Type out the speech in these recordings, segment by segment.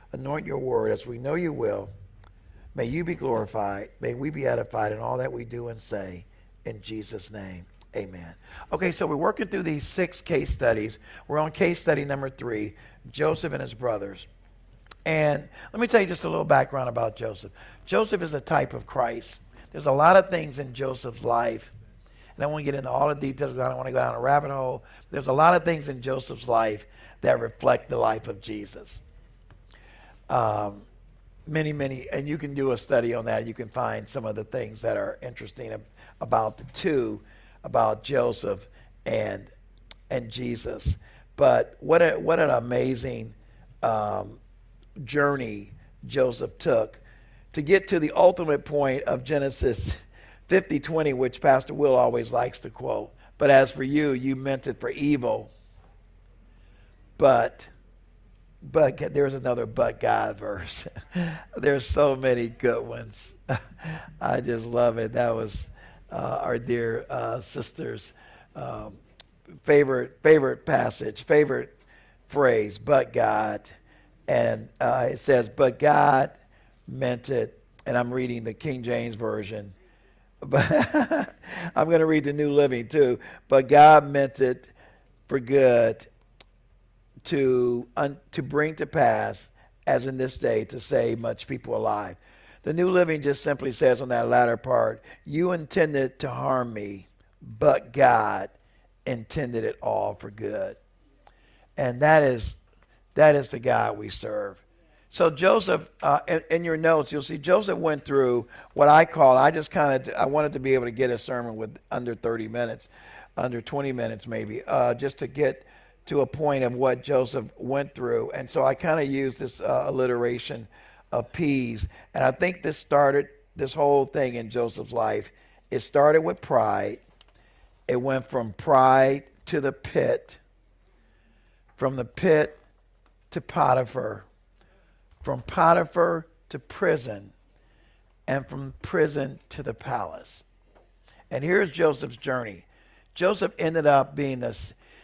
Anoint your word as we know you will. May you be glorified. May we be edified in all that we do and say. In Jesus' name, amen. Okay, so we're working through these 6 case studies. We're on case study number 3, Joseph and his brothers. And let me tell you just a little background about Joseph. Joseph is a type of Christ. There's a lot of things in Joseph's life. And I won't get into all the details because I don't want to go down a rabbit hole. There's a lot of things in Joseph's life that reflect the life of Jesus. Many, and you can do a study on that. You can find some of the things that are interesting about the two, about Joseph and Jesus. But what an amazing journey Joseph took to get to the ultimate point of Genesis 50:20, which Pastor Will always likes to quote. But as for you, you meant it for evil. But there's another but God verse. There's so many good ones. I just love it. That was our dear sister's favorite passage, favorite phrase, but God. And it says, but God meant it, and I'm reading the King James Version, but I'm going to read the New Living too. But God meant it for good to bring to pass, as in this day, to save much people alive. The New Living just simply says on that latter part, you intended to harm me, but God intended it all for good. And that is the God we serve. So Joseph, in your notes, you'll see Joseph went through what I wanted to be able to get a sermon with under 30 minutes, under 20 minutes maybe, just to get to a point of what Joseph went through. And so I kind of used this alliteration of P's. And I think this whole thing in Joseph's life, it started with pride. It went from pride to the pit, from the pit to Potiphar, from Potiphar to prison, and from prison to the palace. And here's Joseph's journey. Joseph ended up being the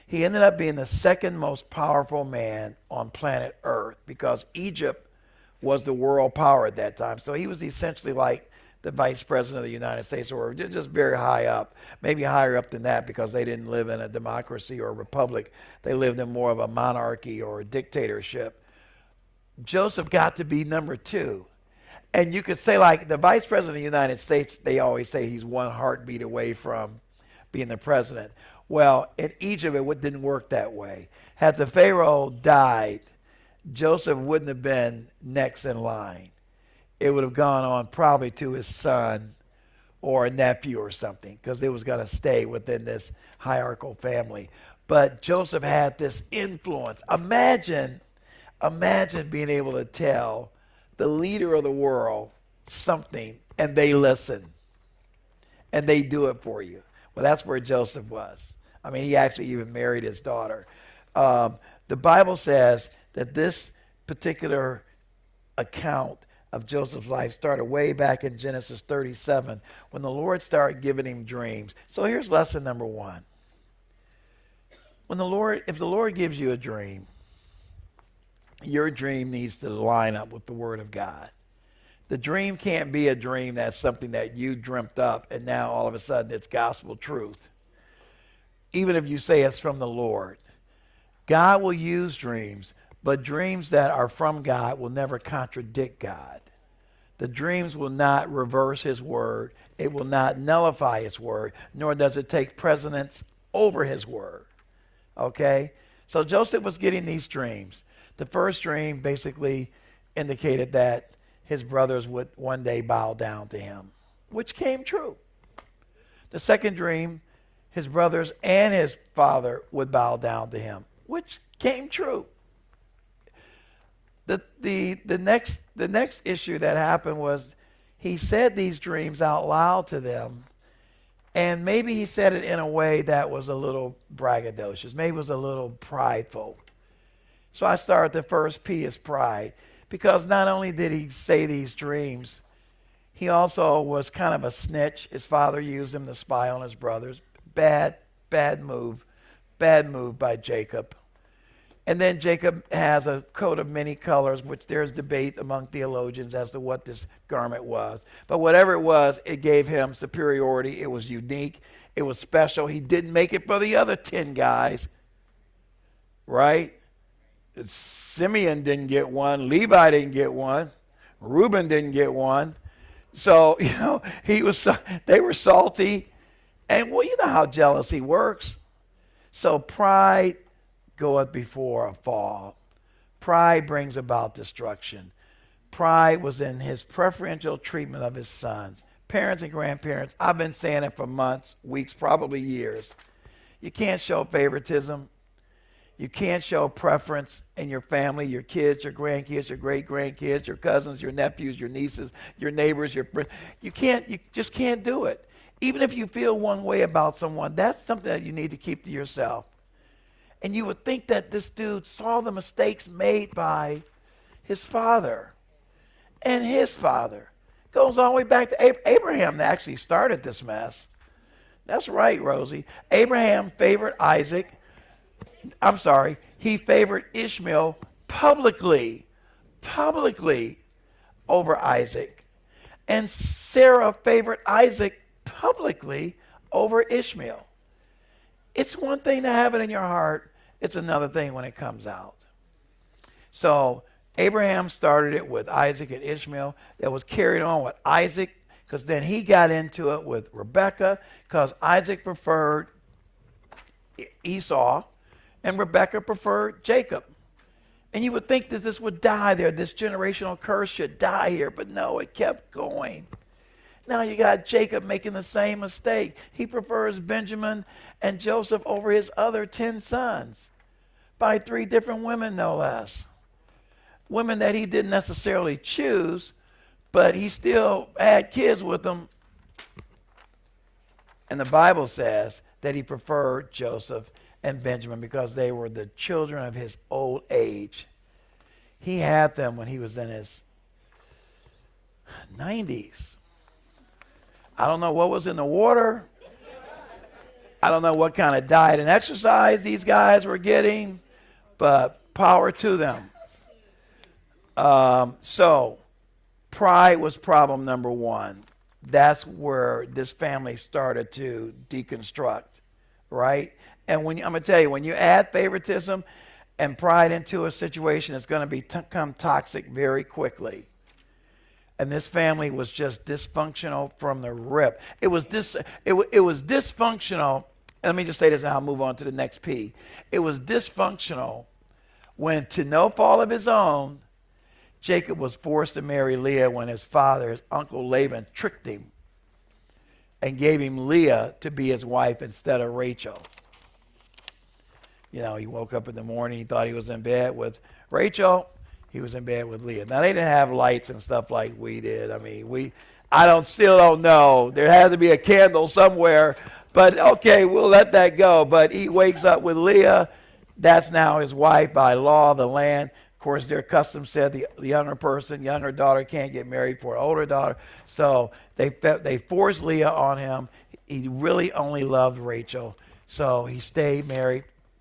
second most powerful man on planet Earth, because Egypt was the world power at that time. So he was essentially like the vice president of the United States, or just very high up, maybe higher up than that, because they didn't live in a democracy or a republic. They lived in more of a monarchy or a dictatorship. Joseph got to be number 2. And you could say, like, the vice president of the United States, they always say he's one heartbeat away from being the president. Well, in Egypt, it didn't work that way. Had the Pharaoh died, Joseph wouldn't have been next in line. It would have gone on probably to his son or a nephew or something, because it was going to stay within this hierarchical family. But Joseph had this influence. Imagine being able to tell the leader of the world something, and they listen, and they do it for you. Well, that's where Joseph was. I mean, he actually even married his daughter. The Bible says that this particular account of Joseph's life started way back in Genesis 37, when the Lord started giving him dreams. So here's lesson number 1. If the Lord gives you a dream, your dream needs to line up with the Word of God. The dream can't be a dream that's something that you dreamt up and now all of a sudden it's gospel truth. Even if you say it's from the Lord. God will use dreams, but dreams that are from God will never contradict God. The dreams will not reverse His word. It will not nullify His word, nor does it take precedence over His word. Okay? So Joseph was getting these dreams. The first dream basically indicated that his brothers would one day bow down to him, which came true. The second dream, his brothers and his father would bow down to him, which came true. The next issue that happened was he said these dreams out loud to them, and maybe he said it in a way that was a little braggadocious, maybe it was a little prideful. So I started the first P is pride, because not only did he say these dreams, he also was kind of a snitch. His father used him to spy on his brothers. Bad move by Jacob. And then Jacob has a coat of many colors, which there's debate among theologians as to what this garment was. But whatever it was, it gave him superiority. It was unique. It was special. He didn't make it for the other 10 guys, right? Simeon didn't get one. Levi didn't get one. Reuben didn't get one. So, they were salty. And, well, you know how jealousy works. So pride goeth before a fall. Pride brings about destruction. Pride was in his preferential treatment of his sons. Parents and grandparents, I've been saying it for months, weeks, probably years. You can't show favoritism. You can't show preference in your family, your kids, your grandkids, your great-grandkids, your cousins, your nephews, your nieces, your neighbors, your friends. You just can't do it. Even if you feel one way about someone, that's something that you need to keep to yourself. And you would think that this dude saw the mistakes made by his father. And his father goes all the way back to Abraham that actually started this mess. That's right, Rosie. Abraham favored Isaac. He favored Ishmael publicly over Isaac. And Sarah favored Isaac publicly over Ishmael. It's one thing to have it in your heart. It's another thing when it comes out. So Abraham started it with Isaac and Ishmael. That was carried on with Isaac, because then he got into it with Rebekah, because Isaac preferred Esau and Rebekah preferred Jacob. And you would think that this would die there. This generational curse should die here. But no, it kept going. Now you got Jacob making the same mistake. He prefers Benjamin and Joseph over his other 10 sons by 3 different women, no less. Women that he didn't necessarily choose, but he still had kids with them. And the Bible says that he preferred Joseph and Benjamin because they were the children of his old age. He had them when he was in his 90s. I don't know what was in the water. I don't know what kind of diet and exercise these guys were getting, but power to them. So pride was problem number 1. That's where this family started to deconstruct, right? And I'm going to tell you, when you add favoritism and pride into a situation, it's going to become toxic very quickly. And this family was just dysfunctional from the rip. It was dysfunctional. And let me just say this and I'll move on to the next P. It was dysfunctional when, to no fault of his own, Jacob was forced to marry Leah when his father, his uncle Laban, tricked him and gave him Leah to be his wife instead of Rachel. You know, he woke up in the morning, he thought he was in bed with Rachel. He was in bed with Leah. Now, they didn't have lights and stuff like we did. I mean, still don't know. There had to be a candle somewhere. But, okay, we'll let that go. But he wakes up with Leah. That's now his wife by law of the land. Of course, their custom said the younger daughter can't get married for an older daughter. So they forced Leah on him. He really only loved Rachel. So he stayed married.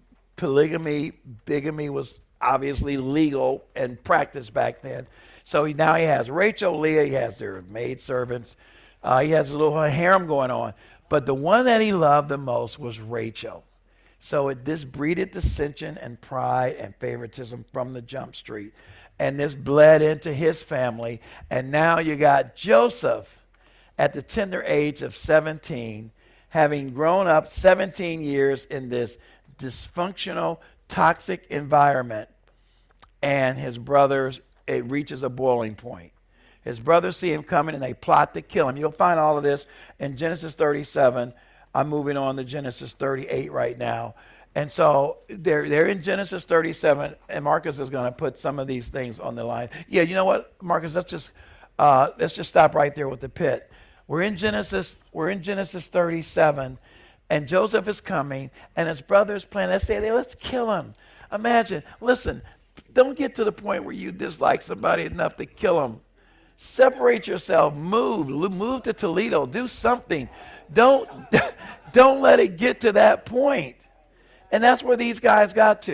Bigamy was obviously legal and practiced back then. So now he has Rachel, Leah, he has their maid servants. He has a little harem going on. But the one that he loved the most was Rachel. So this breeded dissension and pride and favoritism from the jump street. And this bled into his family. And now you got Joseph at the tender age of 17, having grown up 17 years in this dysfunctional, toxic environment. And his brothers, it reaches a boiling point. His brothers see him coming and they plot to kill him. You'll find all of this in Genesis 37. I'm moving on to Genesis 38 right now. And so they're in Genesis 37, and Marcus is going to put some of these things on the line. Yeah, you know what, Marcus, let's just stop right there with the pit. We're in Genesis 37, and Joseph is coming, and his brothers plan. Let's kill him. Imagine, listen, don't get to the point where you dislike somebody enough to kill him. Separate yourself, move to Toledo, do something. Don't let it get to that point. And that's where these guys got to.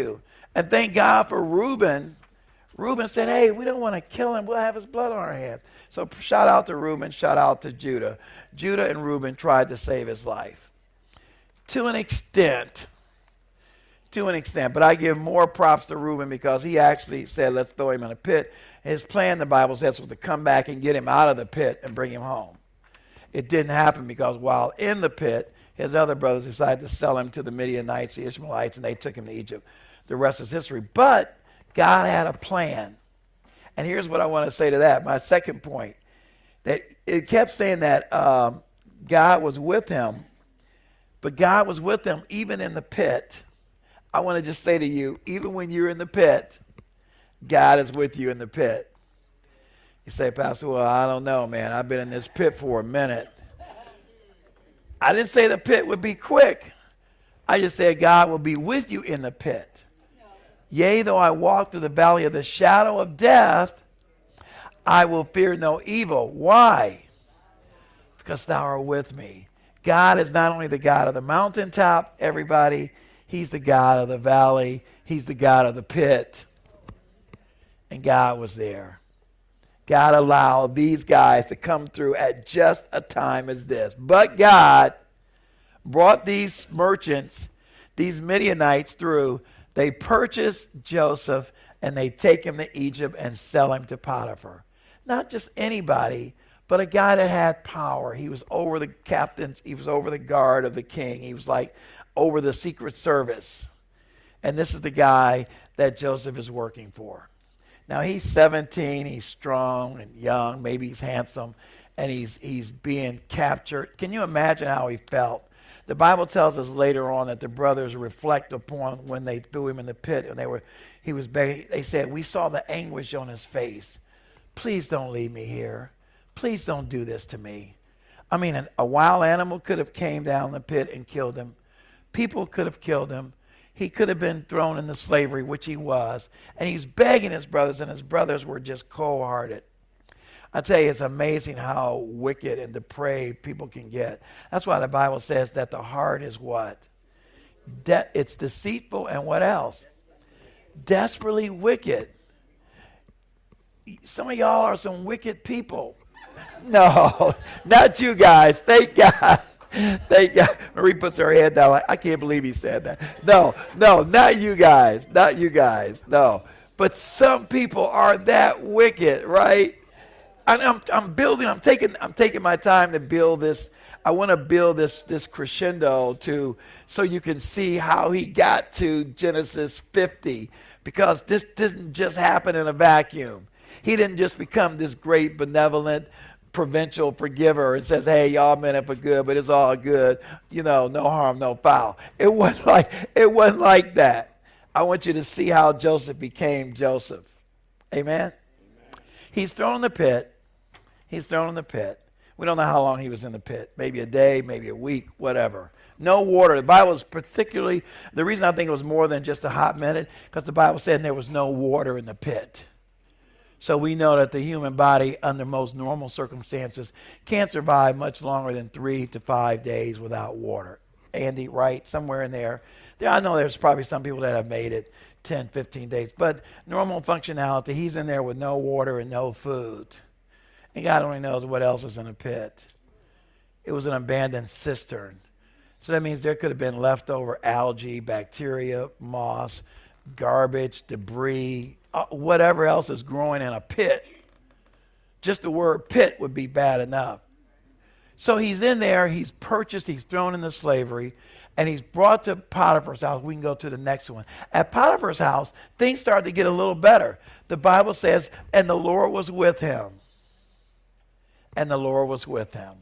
And thank God for Reuben. Reuben said, hey, we don't want to kill him. We'll have his blood on our hands. So shout out to Reuben, shout out to Judah. Judah and Reuben tried to save his life. To an extent. But I give more props to Reuben because he actually said, let's throw him in a pit. His plan, the Bible says, was to come back and get him out of the pit and bring him home. It didn't happen because while in the pit, his other brothers decided to sell him to the Midianites, the Ishmaelites, and they took him to Egypt. The rest is history. But God had a plan. And here's what I want to say to that. My second point, that it kept saying that God was with him, but God was with him even in the pit. I want to just say to you, even when you're in the pit, God is with you in the pit. You say, Pastor, well, I don't know, man. I've been in this pit for a minute. I didn't say the pit would be quick. I just said God will be with you in the pit. Yea, though I walk through the valley of the shadow of death, I will fear no evil. Why? Because thou art with me. God is not only the God of the mountaintop, everybody. He's the God of the valley. He's the God of the pit. And God was there. God allowed these guys to come through at just a time as this. But God brought these merchants, these Midianites through. They purchased Joseph and they take him to Egypt and sell him to Potiphar. Not just anybody, but a guy that had power. He was over the captains. He was over the guard of the king. He was like over the Secret Service. And this is the guy that Joseph is working for. Now, he's 17, he's strong and young, maybe he's handsome, and he's being captured. Can you imagine how he felt? The Bible tells us later on that the brothers reflect upon when they threw him in the pit, and they said, we saw the anguish on his face. Please don't leave me here. Please don't do this to me. I mean, a wild animal could have came down the pit and killed him. People could have killed him. He could have been thrown into slavery, which he was. And he's begging his brothers, and his brothers were just cold-hearted. I tell you, it's amazing how wicked and depraved people can get. That's why the Bible says that the heart is what? It's deceitful and what else? Desperately wicked. Some of y'all are some wicked people. No, not you guys. Thank God. Thank God. Marie puts her head down like, I can't believe he said that. No, not you guys. Not you guys. No. But some people are that wicked, right? And I'm taking my time to build this. I want to build this crescendo so you can see how he got to Genesis 50, because this didn't just happen in a vacuum. He didn't just become this great benevolent provincial forgiver and says, hey, y'all meant it for good, but it's all good. You know, no harm, no foul. It wasn't like that. I want you to see how Joseph became Joseph. Amen? He's thrown in the pit. We don't know how long he was in the pit. Maybe a day, maybe a week, whatever. No water. The Bible is particularly, the reason I think it was more than just a hot minute, because the Bible said there was no water in the pit. So we know that the human body, under most normal circumstances, can't survive much longer than 3 to 5 days without water. Andy, right? Somewhere in there. I know there's probably some people that have made it 10, 15 days. But normal functionality, he's in there with no water and no food. And God only knows what else is in the pit. It was an abandoned cistern. So that means there could have been leftover algae, bacteria, moss, garbage, debris, whatever else is growing in a pit. Just the word pit would be bad enough. So he's in there, he's purchased, he's thrown into slavery, and he's brought to Potiphar's house. We can go to the next one. At Potiphar's house, things started to get a little better. The Bible says, and the Lord was with him. And the Lord was with him.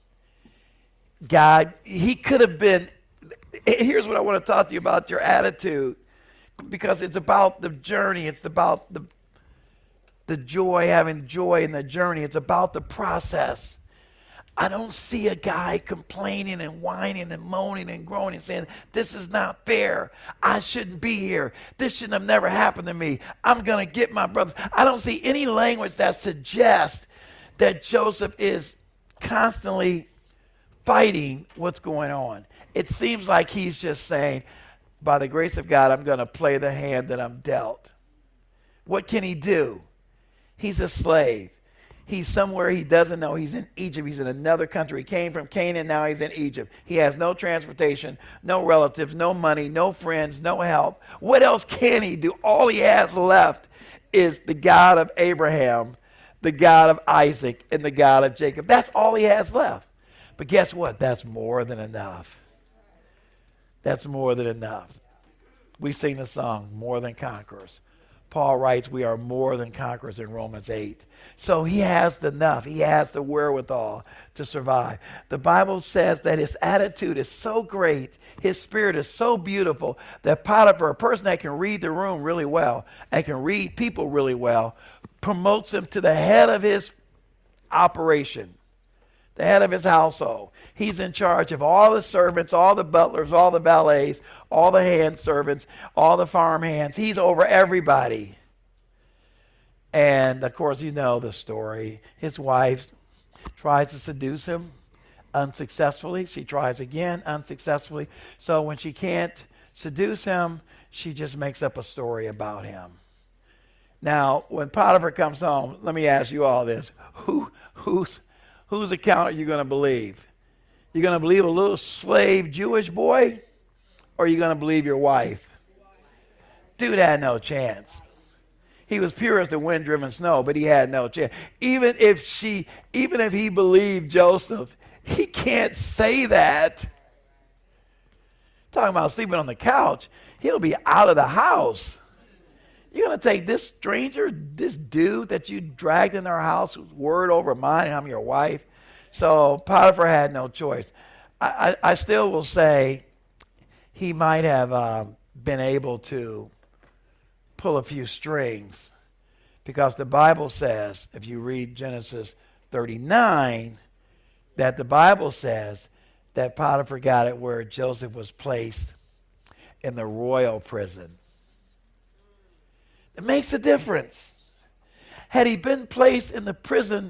God, he could have been, here's what I want to talk to you about, your attitude. Because it's about the journey. It's about the joy, having joy in the journey. It's about the process. I don't see a guy complaining and whining and moaning and groaning saying, this is not fair. I shouldn't be here. This shouldn't have never happened to me. I'm going to get my brothers. I don't see any language that suggests that Joseph is constantly fighting what's going on. It seems like he's just saying, by the grace of God, I'm going to play the hand that I'm dealt. What can he do? He's a slave. He's somewhere he doesn't know. He's in Egypt. He's in another country. He came from Canaan. Now he's in Egypt. He has no transportation, no relatives, no money, no friends, no help. What else can he do? All he has left is the God of Abraham, the God of Isaac, and the God of Jacob. That's all he has left. But guess what? That's more than enough. That's more than enough. We sing the song, More Than Conquerors. Paul writes, we are more than conquerors in Romans 8. So he has enough. He has the wherewithal to survive. The Bible says that his attitude is so great, his spirit is so beautiful, that Potiphar, a person that can read the room really well and can read people really well, promotes him to the head of his operation, the head of his household. He's in charge of all the servants, all the butlers, all the valets, all the hand servants, all the farm hands. He's over everybody. And, of course, you know the story. His wife tries to seduce him unsuccessfully. She tries again unsuccessfully. So when she can't seduce him, she just makes up a story about him. Now, when Potiphar comes home, let me ask you all this. Whose account are you going to believe? You going to believe a little slave Jewish boy, or are you going to believe your wife? Dude had no chance. He was pure as the wind-driven snow, but he had no chance. Even if he believed Joseph, he can't say that. Talking about sleeping on the couch, he'll be out of the house. You're going to take this stranger, this dude that you dragged in our house, who's word over mine, and I'm your wife. So Potiphar had no choice. I still will say he might have been able to pull a few strings, because the Bible says, if you read Genesis 39, that the Bible says that Potiphar got it where Joseph was placed in the royal prison. It makes a difference. Had he been placed in the prison,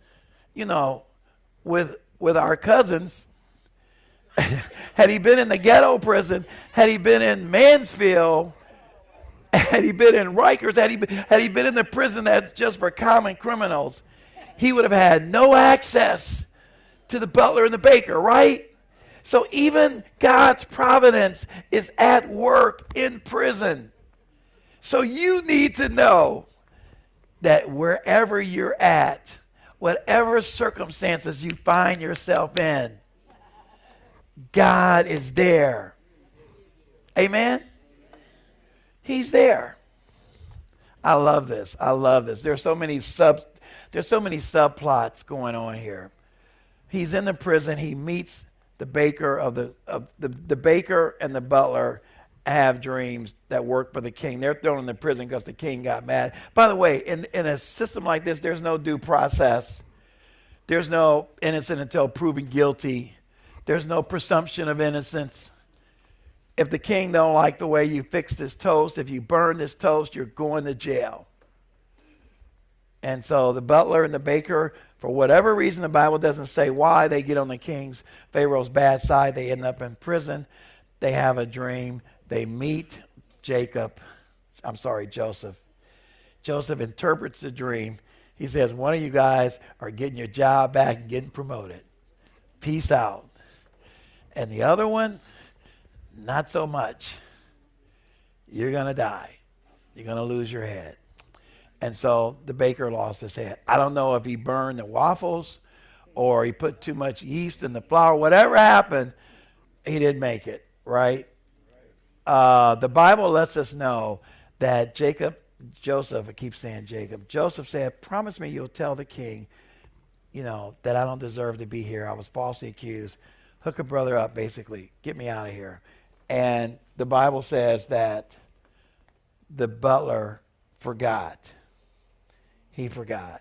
with our cousins, had he been in the ghetto prison, had he been in Mansfield, had he been in Rikers, had he been in the prison that's just for common criminals, he would have had no access to the butler and the baker, right? So even God's providence is at work in prison. So you need to know that wherever you're at, whatever circumstances you find yourself in, God is there. Amen? He's there. I love this. There's so many subplots going on here. He's in the prison. He meets the baker the baker and the butler have dreams that work for the king. They're thrown in the prison because the king got mad. By the way, in a system like this, there's no due process. There's no innocent until proven guilty. There's no presumption of innocence. If the king don't like the way you fix this toast, if you burn this toast, you're going to jail. And so the butler and the baker, for whatever reason, the Bible doesn't say why, they get on the king's, Pharaoh's bad side. They end up in prison. They have a dream. They meet Joseph. Joseph interprets the dream. He says, one of you guys are getting your job back and getting promoted. Peace out. And the other one, not so much. You're going to die. You're going to lose your head. And so the baker lost his head. I don't know if he burned the waffles or he put too much yeast in the flour. Whatever happened, he didn't make it, right? The Bible lets us know that Joseph, I keep saying Jacob, Joseph said, promise me you'll tell the king, that I don't deserve to be here. I was falsely accused. Hook a brother up, basically. Get me out of here. And the Bible says that the butler forgot. He forgot.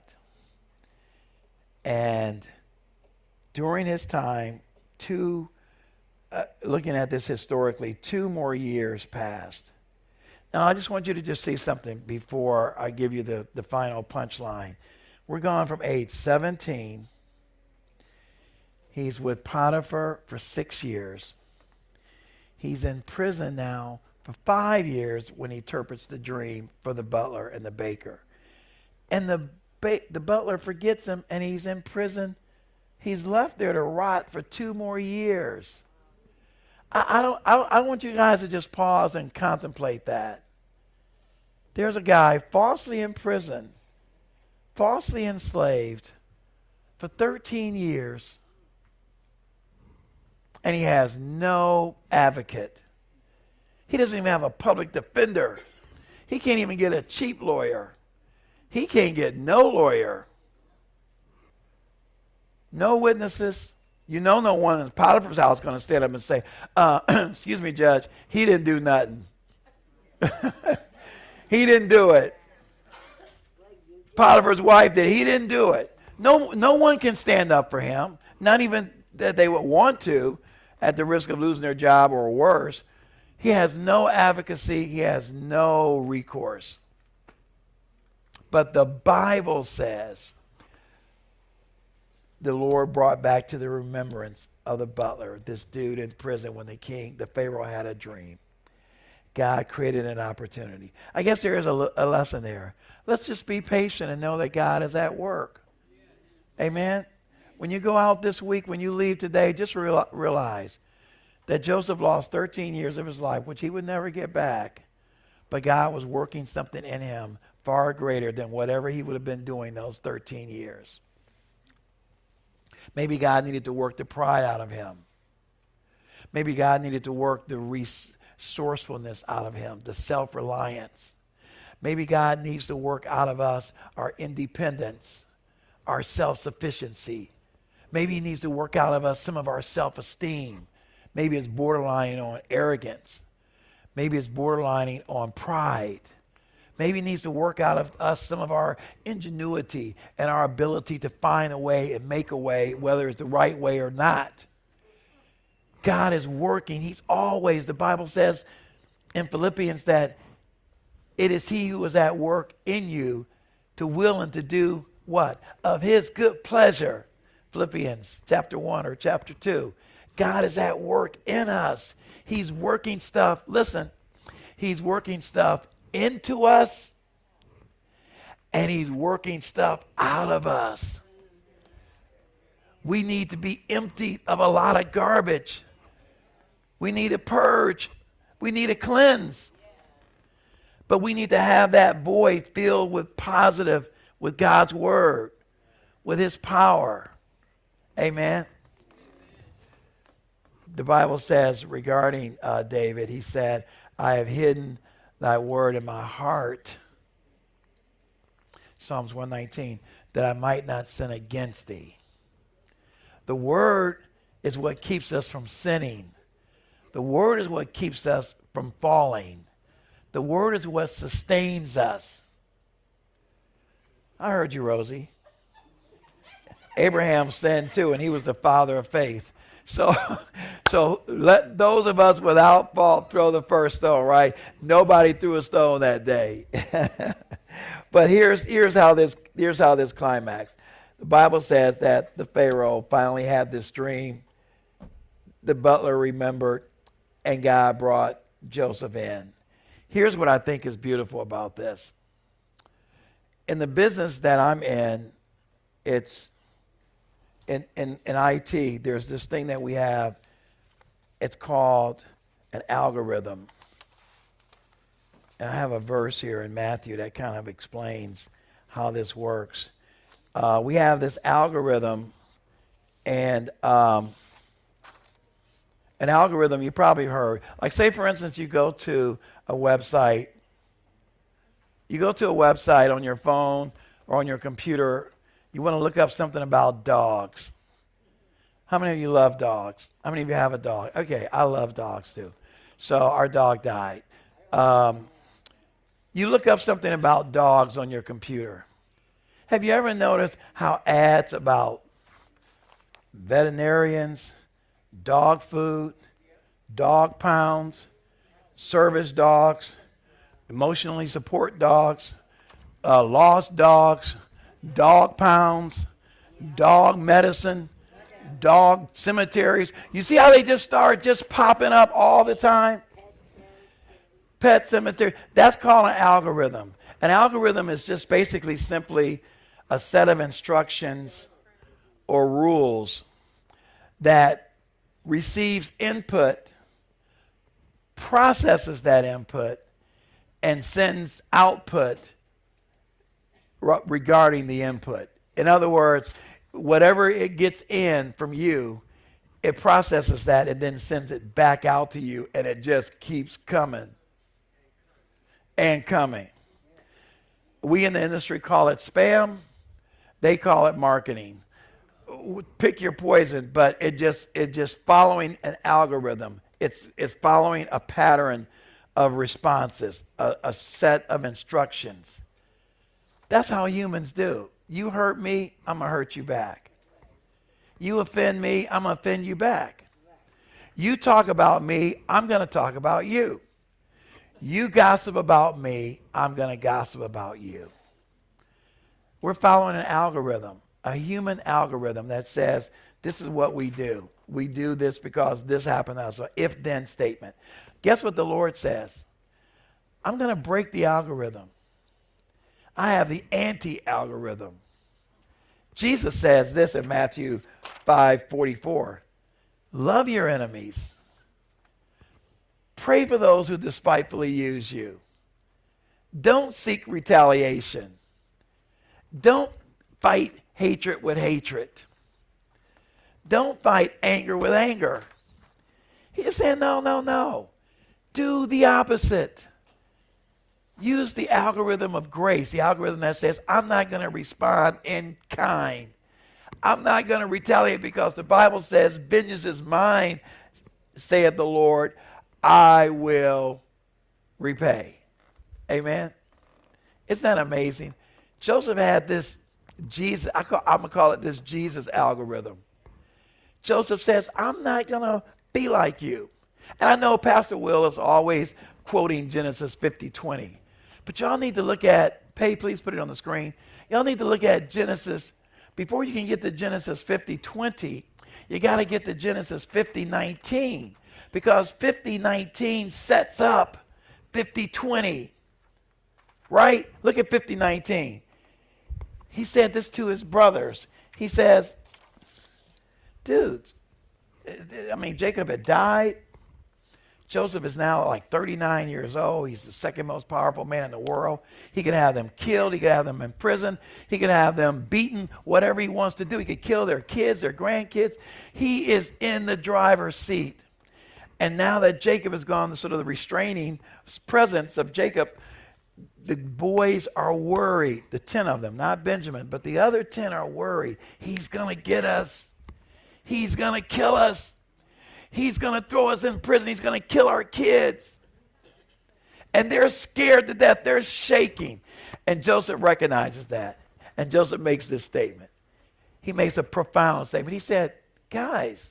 And during his time, looking at this historically, 2 more years passed. Now, I just want you to just see something before I give you the final punchline. We're gone from age 17. He's with Potiphar for 6 years. He's in prison now for 5 years when he interprets the dream for the butler and the baker. And the butler forgets him, and he's in prison. He's left there to rot for 2 more years. I want you guys to just pause and contemplate that. There's a guy falsely imprisoned, falsely enslaved for 13 years, and he has no advocate. He doesn't even have a public defender. He can't even get a cheap lawyer. He can't get no lawyer. No witnesses. You know no one in Potiphar's house is going to stand up and say, excuse me, Judge, he didn't do nothing. He didn't do it. Potiphar's wife did. He didn't do it. No one can stand up for him, not even that they would want to at the risk of losing their job or worse. He has no advocacy. He has no recourse. But the Bible says the Lord brought back to the remembrance of the butler, this dude in prison when the Pharaoh had a dream. God created an opportunity. I guess there is a lesson there. Let's just be patient and know that God is at work. Amen? When you go out this week, when you leave today, just realize that Joseph lost 13 years of his life, which he would never get back. But God was working something in him far greater than whatever he would have been doing those 13 years. Maybe God needed to work the pride out of him. Maybe God needed to work the resourcefulness out of him, the self-reliance. Maybe God needs to work out of us our independence, our self-sufficiency. Maybe he needs to work out of us some of our self-esteem. Maybe it's borderline on arrogance. Maybe it's borderlining on pride. Maybe he needs to work out of us some of our ingenuity and our ability to find a way and make a way, whether it's the right way or not. God is working. He's always, the Bible says in Philippians that it is he who is at work in you to will and to do what? Of his good pleasure. Philippians chapter 1 or chapter 2. God is at work in us. He's working stuff. Listen, he's working stuff into us, and he's working stuff out of us. We need to be emptied of a lot of garbage. We need to purge. We need to cleanse. But we need to have that void filled with positive, with God's word, with his power. Amen. The Bible says regarding David, he said, I have hidden thy word in my heart, Psalms 119, that I might not sin against thee. The word is what keeps us from sinning. The word is what keeps us from falling. The word is what sustains us. I heard you, Rosie. Abraham sinned too, and he was the father of faith. So let those of us without fault throw the first stone, right? Nobody threw a stone that day. But here's how this climax. The Bible says that the Pharaoh finally had this dream. The butler remembered, and God brought Joseph in. Here's what I think is beautiful about this. In the business that I'm in, it's in IT, there's this thing that we have. It's called an algorithm. And I have a verse here in Matthew that kind of explains how this works. We have this algorithm, and an algorithm you probably heard. Like, say, for instance, you go to a website. You go to a website on your phone or on your computer. You want to look up something about dogs. How many of you love dogs? How many of you have a dog? Okay, I love dogs too. So our dog died. You look up something about dogs on your computer. Have you ever noticed how ads about veterinarians, dog food, dog pounds, service dogs, emotionally support dogs, lost dogs, dog pounds, dog medicine, dog cemeteries. You see how they just start just popping up all the time? Pet cemetery. That's called an algorithm. An algorithm is just basically simply a set of instructions or rules that receives input, processes that input, and sends output regarding the input. In other words, whatever it gets in from you, it processes that and then sends it back out to you, and it just keeps coming and coming. We in the industry call it spam. They call it marketing. Pick your poison, but it just following an algorithm. It's following a pattern of responses, a set of instructions. That's how humans do. You hurt me, I'm going to hurt you back. You offend me, I'm going to offend you back. You talk about me, I'm going to talk about you. You gossip about me, I'm going to gossip about you. We're following an algorithm, a human algorithm that says this is what we do. We do this because this happened to us. So if-then statement. Guess what the Lord says? I'm going to break the algorithm. I have the anti-algorithm. Jesus says this in Matthew 5:44. Love your enemies. Pray for those who despitefully use you. Don't seek retaliation. Don't fight hatred with hatred. Don't fight anger with anger. He's just saying, no. Do the opposite. Use the algorithm of grace, the algorithm that says, I'm not going to respond in kind. I'm not going to retaliate because the Bible says, vengeance is mine, saith the Lord, I will repay. Amen? Isn't that amazing? Joseph had this Jesus, I'm going to call it this Jesus algorithm. Joseph says, I'm not going to be like you. And I know Pastor Will is always quoting Genesis 50:20. But y'all need to look at, please put it on the screen. Y'all need to look at Genesis. Before you can get to Genesis 50:20, you got to get to Genesis 50:19. Because 50:19 sets up 50:20. Right? Look at 50:19. He said this to his brothers. He says, dudes, Jacob had died. Joseph is now like 39 years old. He's the second most powerful man in the world. He could have them killed. He could have them in prison. He could have them beaten, whatever he wants to do. He could kill their kids, their grandkids. He is in the driver's seat. And now that Jacob has gone, the sort of the restraining presence of Jacob, the boys are worried, the 10 of them, not Benjamin, but the other 10 are worried. He's going to get us. He's going to kill us. He's going to throw us in prison. He's going to kill our kids. And they're scared to death. They're shaking. And Joseph recognizes that. And Joseph makes this statement. He makes a profound statement. He said, guys,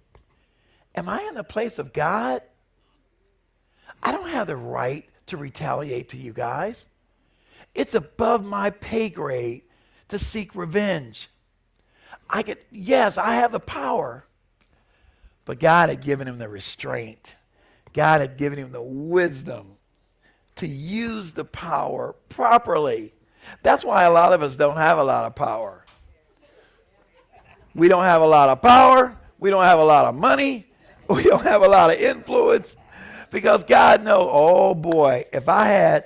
am I in the place of God? I don't have the right to retaliate to you guys. It's above my pay grade to seek revenge. I have the power. But God had given him the restraint. God had given him the wisdom to use the power properly. That's why a lot of us don't have a lot of power. We don't have a lot of power. We don't have a lot of money. We don't have a lot of influence. Because God knows, oh boy, if I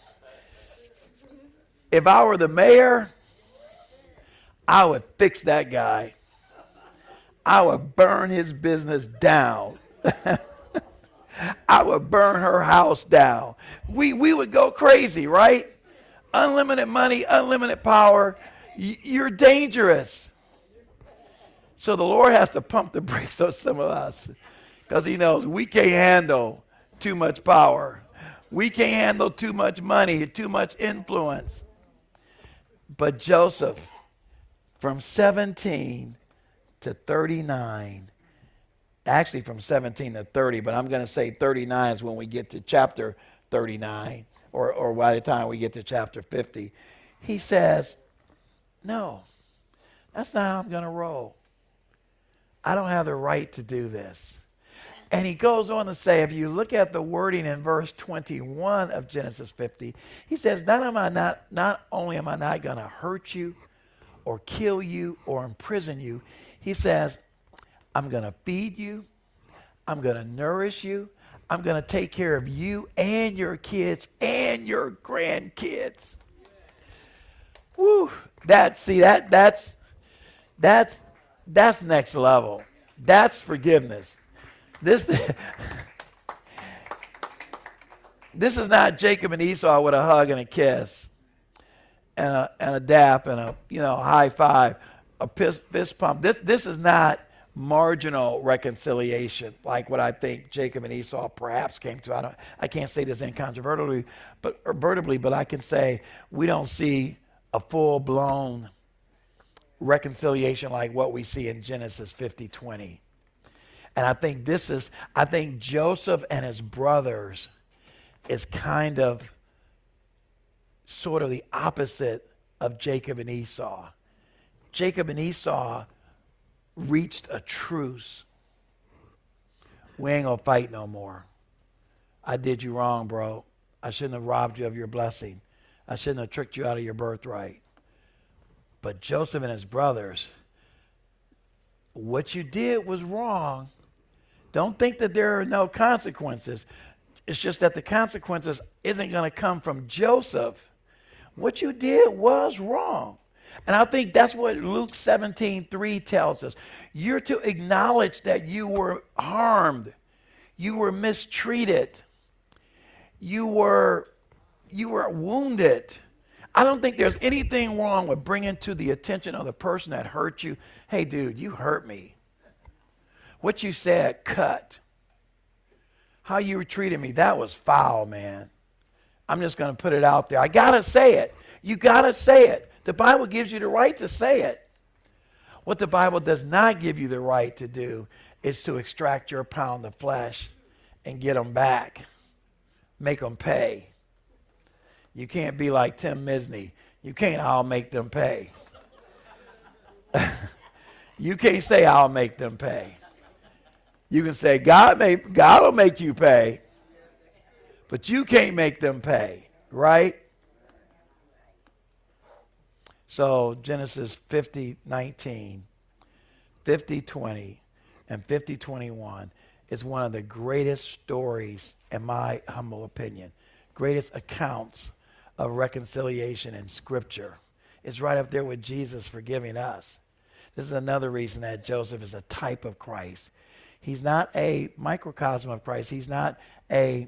were the mayor, I would fix that guy. I would burn his business down. I would burn her house down. We would go crazy, right? Unlimited money, unlimited power. You're dangerous. So the Lord has to pump the brakes on some of us because he knows we can't handle too much power. We can't handle too much money, too much influence. But Joseph, from 17 to 39, actually from 17 to 30, but I'm going to say 39 is when we get to chapter 39, or by the time we get to chapter 50. He says, no, that's not how I'm going to roll. I don't have the right to do this. And he goes on to say, if you look at the wording in verse 21 of Genesis 50, he says, not only am I not going to hurt you or kill you or imprison you, he says, I'm going to feed you, I'm going to nourish you, I'm going to take care of you and your kids and your grandkids. Woo! That's next level. That's forgiveness. This is not Jacob and Esau with a hug and a kiss and a dap and a high five, a fist pump. This is not marginal reconciliation like what I think Jacob and Esau perhaps came to. I can't say this incontrovertibly, but I can say we don't see a full-blown reconciliation like what we see in Genesis 50:20. And I think Joseph and his brothers is kind of sort of the opposite of Jacob and Esau. Jacob and Esau reached a truce. We ain't gonna fight no more. I did you wrong, bro. I shouldn't have robbed you of your blessing. I shouldn't have tricked you out of your birthright. But Joseph and his brothers, what you did was wrong. Don't think that there are no consequences. It's just that the consequences isn't going to come from Joseph. What you did was wrong. And I think that's what Luke 17:3 tells us. You're to acknowledge that you were harmed. You were mistreated. You were wounded. I don't think there's anything wrong with bringing to the attention of the person that hurt you, hey, dude, you hurt me. What you said cut. How you treated me, that was foul, man. I'm just going to put it out there. I got to say it. You got to say it. The Bible gives you the right to say it. What the Bible does not give you the right to do is to extract your pound of flesh and get them back. Make them pay. You can't be like Tim Misney. You can't, I'll make them pay. You can't say, I'll make them pay. You can say, God will make you pay, but you can't make them pay, right? So Genesis 50:19, 50:20, and 50:21 is one of the greatest stories, in my humble opinion, greatest accounts of reconciliation in Scripture. It's right up there with Jesus forgiving us. This is another reason that Joseph is a type of Christ. He's not a microcosm of Christ. He's not a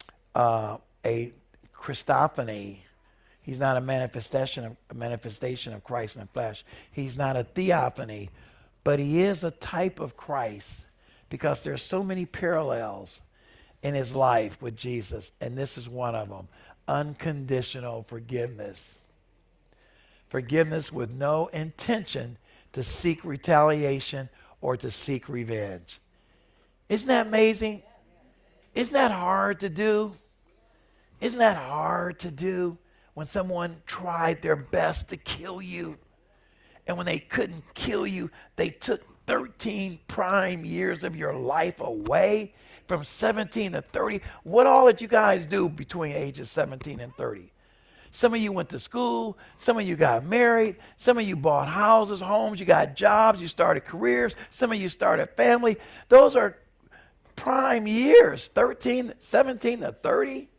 Christophany. He's not a manifestation of Christ in the flesh. He's not a theophany, but he is a type of Christ because there's so many parallels in his life with Jesus, and this is one of them: unconditional forgiveness. Forgiveness with no intention to seek retaliation or to seek revenge. Isn't that amazing? Isn't that hard to do? Isn't that hard to do when someone tried their best to kill you? And when they couldn't kill you, they took 13 prime years of your life away from 17 to 30. What all did you guys do between ages 17 and 30? Some of you went to school. Some of you got married. Some of you bought houses, homes. You got jobs. You started careers. Some of you started family. Those are prime years, 13, 17 to 30.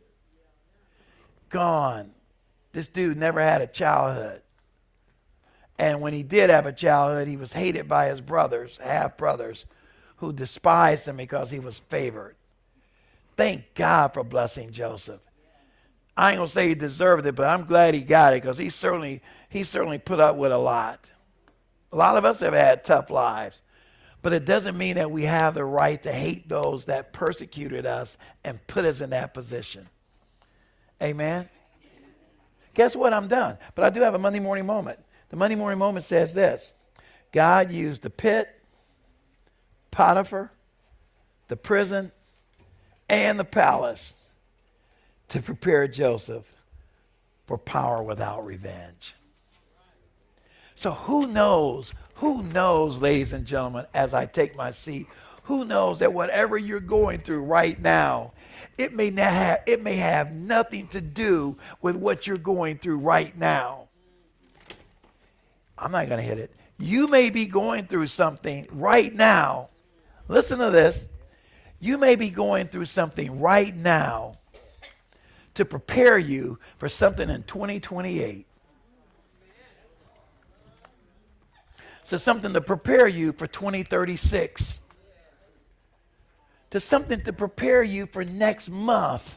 Gone. This dude never had a childhood. And when he did have a childhood, he was hated by his brothers, half-brothers, who despised him because he was favored. Thank God for blessing Joseph. I ain't going to say he deserved it, but I'm glad he got it because he certainly put up with a lot. A lot of us have had tough lives. But it doesn't mean that we have the right to hate those that persecuted us and put us in that position. Amen? Guess what? I'm done. But I do have a Monday morning moment. The Monday morning moment says this: God used the pit, Potiphar, the prison, and the palace to prepare Joseph for power without revenge. So who knows, ladies and gentlemen, as I take my seat, who knows that whatever you're going through right now, it may have nothing to do with what you're going through right now. I'm not going to hit it. You may be going through something right now. Listen to this. You may be going through something right now to prepare you for something in 2028. So something to prepare you for 2036. To something to prepare you for next month.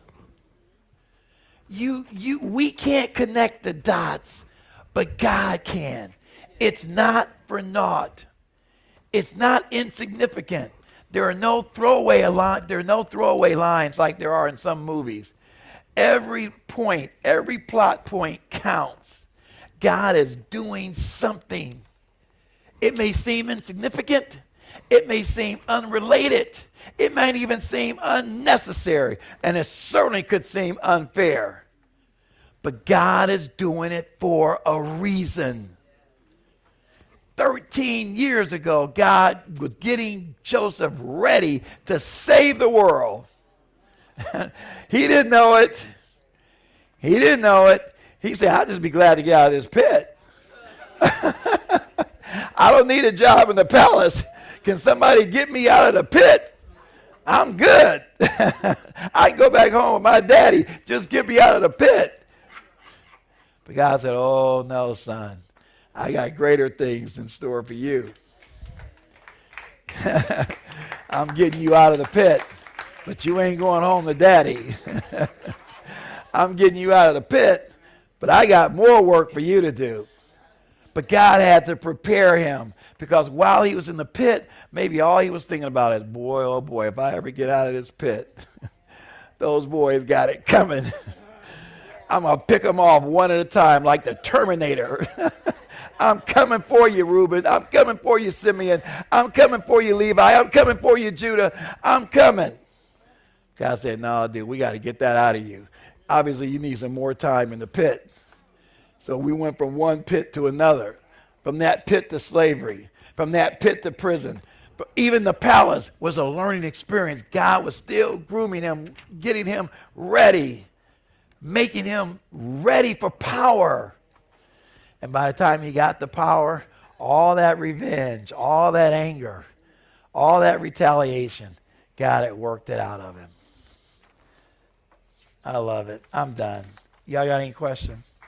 We can't connect the dots, but God can. It's not for naught. It's not insignificant. There are no throwaway lines like there are in some movies. Every point, every plot point counts. God is doing something. It may seem insignificant. It may seem unrelated. It might even seem unnecessary. And it certainly could seem unfair. But God is doing it for a reason. 13 years ago, God was getting Joseph ready to save the world. He didn't know it. He didn't know it. He said, I'll just be glad to get out of this pit. I don't need a job in the palace. Can somebody get me out of the pit? I'm good. I can go back home with my daddy. Just get me out of the pit. But God said, oh, no, son. I got greater things in store for you. I'm getting you out of the pit, but you ain't going home to daddy. I'm getting you out of the pit, but I got more work for you to do. But God had to prepare him because while he was in the pit, maybe all he was thinking about is, boy, oh boy, if I ever get out of this pit, those boys got it coming. I'm going to pick them off one at a time like the Terminator. I'm coming for you, Reuben. I'm coming for you, Simeon. I'm coming for you, Levi. I'm coming for you, Judah. I'm coming. God said, no, dude, we got to get that out of you. Obviously, you need some more time in the pit. So we went from one pit to another, from that pit to slavery, from that pit to prison. But even the palace was a learning experience. God was still grooming him, getting him ready, making him ready for power. And by the time he got the power, all that revenge, all that anger, all that retaliation, God had worked it out of him. I love it. I'm done. Y'all got any questions?